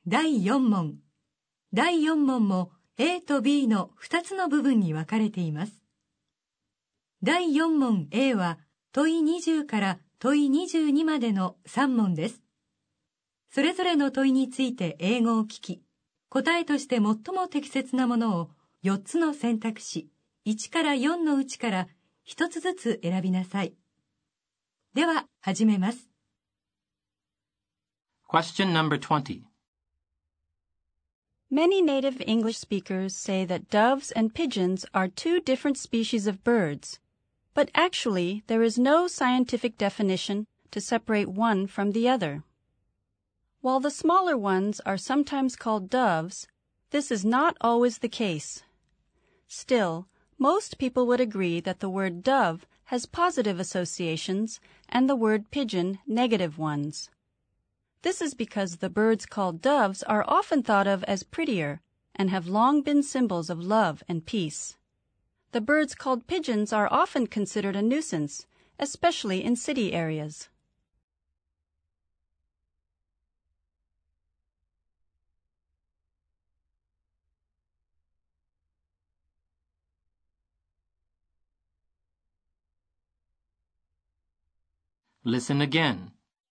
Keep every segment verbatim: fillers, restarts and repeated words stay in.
だいよん問。だいよん問も A と B のふたつの部分に分かれています。だいよん問 A は問いにじゅうから問いにじゅうにまでのさん問です。それぞれの問いについて英語を聞き、答えとして最も適切なものをよっつの選択肢いちからよんのうちからひとつずつ選びなさい。では始めます。 Question number twenty. Many native English speakers say that doves and pigeons are two different species of birds, but actually there is no scientific definition to separate one from the other. While the smaller ones are sometimes called doves, this is not always the case. Still, most people would agree that the word dove has positive associations and the word pigeon negative ones. This is because the birds called doves are often thought of as prettier and have long been symbols of love and peace. The birds called pigeons are often considered a nuisance, especially in city areas. Listen again.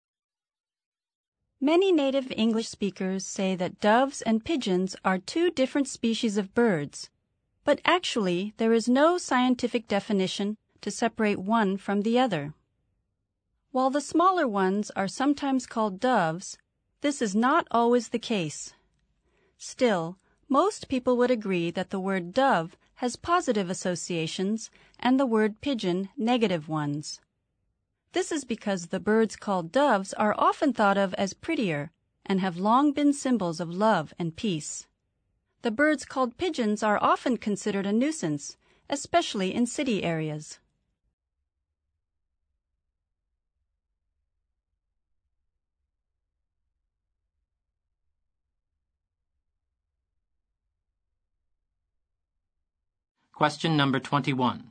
Many native English speakers say that doves and pigeons are two different species of birds, but actually there is no scientific definition to separate one from the other. While the smaller ones are sometimes called doves, this is not always the case. Still, most people would agree that the word dove has positive associations and the word pigeon negative ones. This is because the birds called doves are often thought of as prettier and have long been symbols of love and peace. The birds called pigeons are often considered a nuisance, especially in city areas. Question number twenty-one.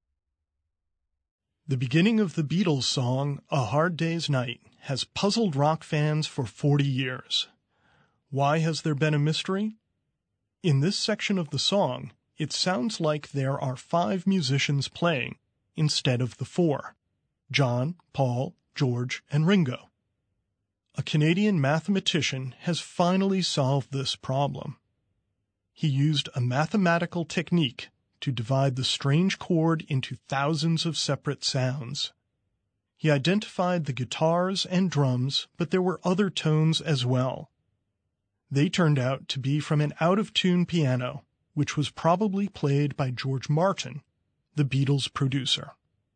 The beginning of the Beatles song, A Hard Day's Night, has puzzled rock fans for forty years. Why has there been a mystery? In this section of the song, it sounds like there are five musicians playing instead of the four: John, Paul, George, and Ringo. A Canadian mathematician has finally solved this problem. He used a mathematical technique to divide the strange chord into thousands of separate sounds. He identified the guitars and drums, but there were other tones as well. They turned out to be from an out-of-tune piano, which was probably played by George Martin, the Beatles' producer.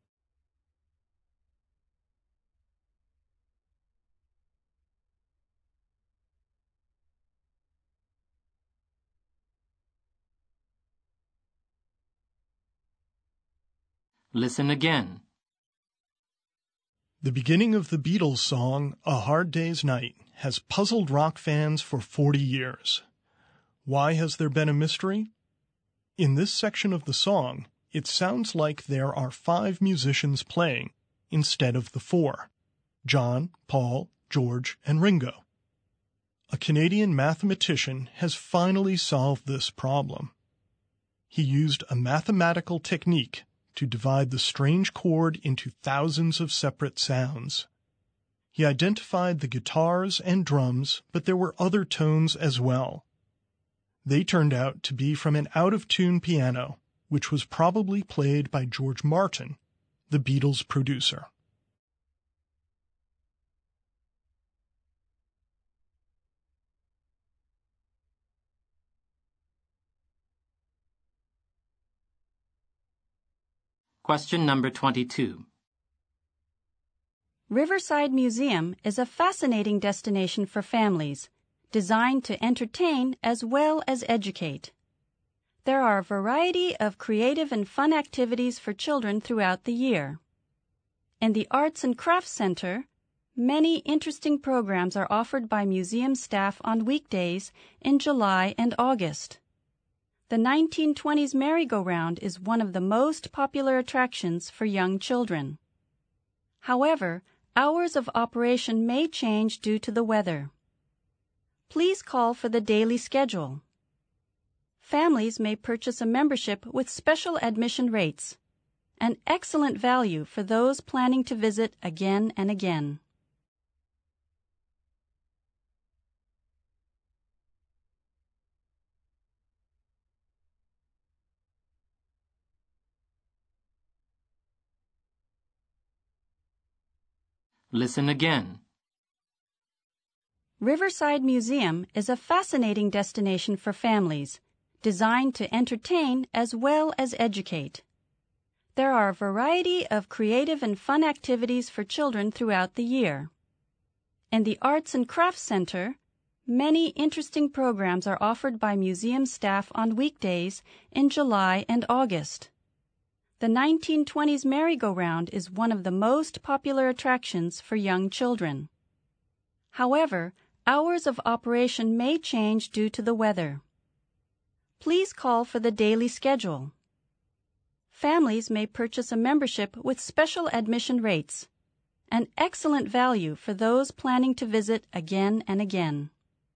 Listen again. The beginning of the Beatles song, A Hard Day's Night, has puzzled rock fans for forty years. Why has there been a mystery? In this section of the song, it sounds like there are five musicians playing instead of the four: John, Paul, George, and Ringo. A Canadian mathematician has finally solved this problem. He used a mathematical technique to divide the strange chord into thousands of separate sounds. He identified the guitars and drums, but there were other tones as well. They turned out to be from an out-of-tune piano, which was probably played by George Martin, the Beatles' producer. Question number twenty-two. Riverside Museum is a fascinating destination for families, designed to entertain as well as educate. There are a variety of creative and fun activities for children throughout the year. In the Arts and Crafts Center, many interesting programs are offered by museum staff on weekdays in July and August. The nineteen twenties merry-go-round is one of the most popular attractions for young children. However, hours of operation may change due to the weather. please call for the daily schedule. Families may purchase a membership with special admission rates, an excellent value for those planning to visit again and again. Listen again. Riverside Museum is a fascinating destination for families, designed to entertain as well as educate. There are a variety of creative and fun activities for children throughout the year. In the Arts and Crafts Center, many interesting programs are offered by museum staff on weekdays in July and August. The nineteen twenties merry-go-round is one of the most popular attractions for young children. However, hours of operation may change due to the weather. Please call for the daily schedule. Families may purchase a membership with special admission rates, an excellent value for those planning to visit again and again.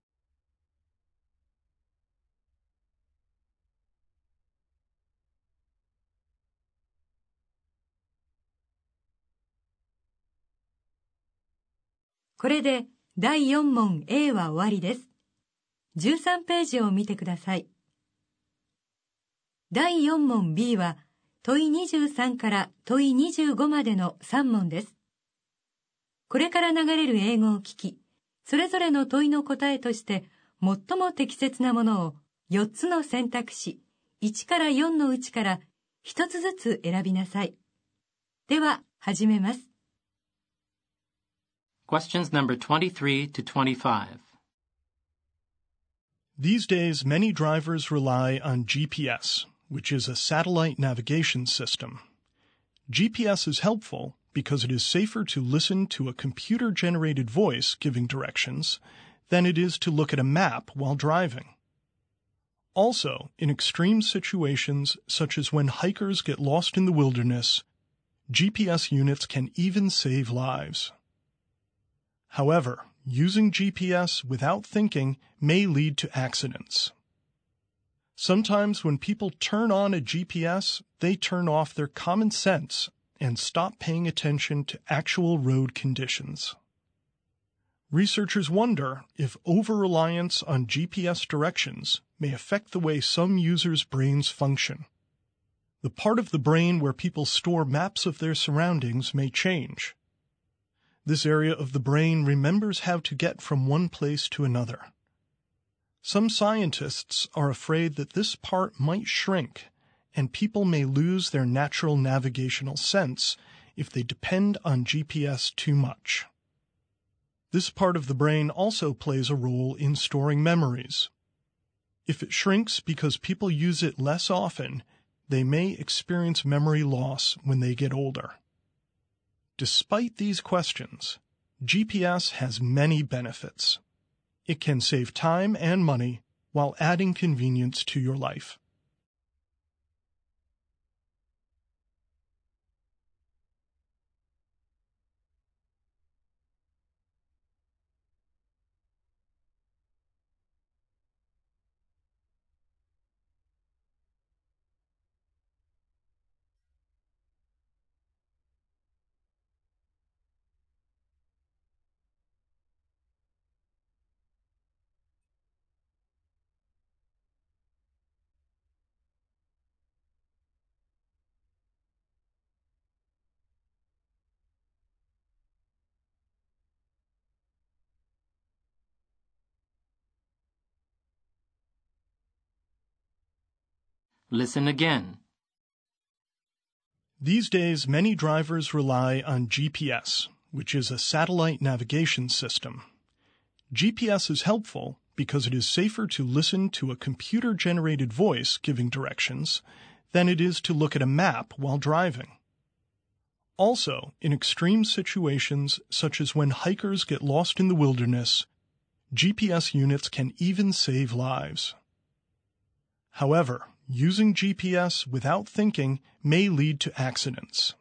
これでだいよん問 A は終わりです。じゅうさんページを見てください。だいよん問 B は問いにじゅうさんから問いにじゅうごまでのさん問です。これから流れる英語を聞き、それぞれの問いの答えとして最も適切なものをよっつの選択肢いちからよんのうちからひとつずつ選びなさい。では始めます。 Questions number twenty-three to twenty-five. These days, many drivers rely on G P S, which is a satellite navigation system. G P S is helpful because it is safer to listen to a computer-generated voice giving directions than it is to look at a map while driving. Also, in extreme situations, such as when hikers get lost in the wilderness, G P S units can even save lives. However, using G P S without thinking may lead to accidents. Sometimes when people turn on a G P S, they turn off their common sense and stop paying attention to actual road conditions. Researchers wonder if over-reliance on G P S directions may affect the way some users' brains function. The part of the brain where people store maps of their surroundings may change. This area of the brain remembers how to get from one place to another. Some scientists are afraid that this part might shrink, and people may lose their natural navigational sense if they depend on G P S too much. This part of the brain also plays a role in storing memories. If it shrinks because people use it less often, they may experience memory loss when they get older. Despite these questions, G P S has many benefits. It can save time and money while adding convenience to your life. Listen again. These days, many drivers rely on G P S, which is a satellite navigation system. G P S is helpful because it is safer to listen to a computer-generated voice giving directions than it is to look at a map while driving. Also, in extreme situations, such as when hikers get lost in the wilderness, G P S units can even save lives. However, using G P S without thinking may lead to accidents.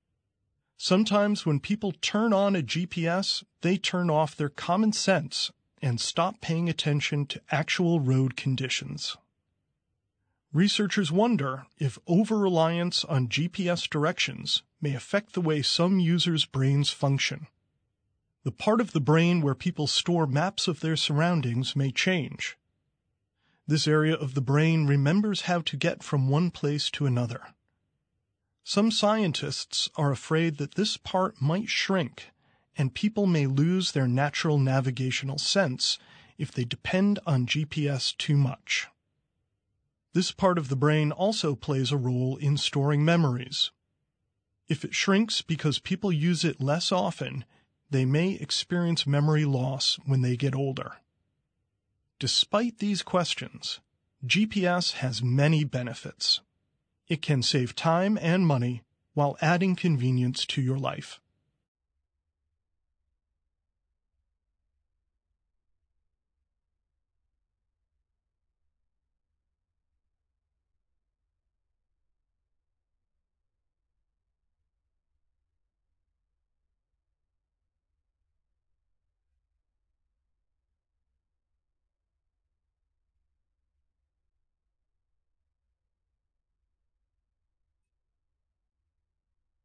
Sometimes when people turn on a G P S, they turn off their common sense and stop paying attention to actual road conditions. Researchers wonder if over-reliance on G P S directions may affect the way some users' brains function. The part of the brain where people store maps of their surroundings may change. This area of the brain remembers how to get from one place to another. Some scientists are afraid that this part might shrink, and people may lose their natural navigational sense if they depend on G P S too much. This part of the brain also plays a role in storing memories. If it shrinks because people use it less often, they may experience memory loss when they get older. Despite these questions, G P S has many benefits. It can save time and money while adding convenience to your life.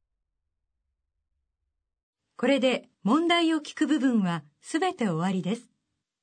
これで問題を聞く部分はすべて終わりです。